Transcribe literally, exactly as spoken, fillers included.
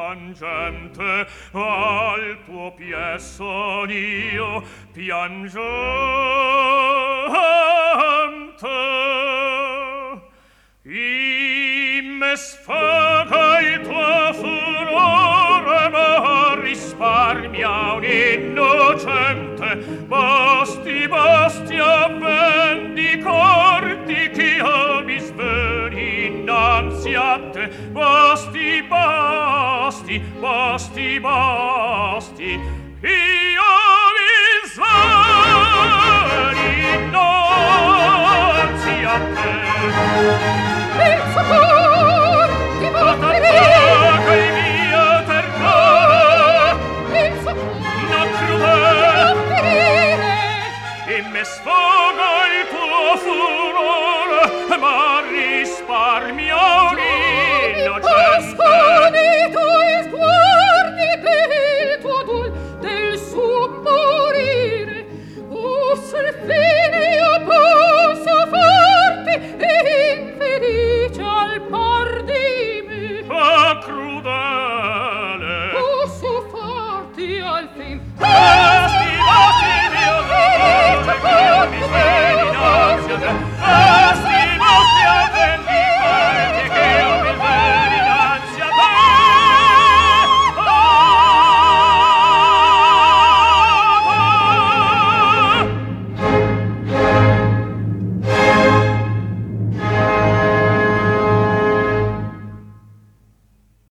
piangente al tuo pie son io piangente. Imme sfaga il tuo furore ma risparmia un innocente. Basti, basti a vendicarti che io mi sveni innanzi a te. Basti, basti, basti, basti, io mi sveni innanzi a te. Il fuoco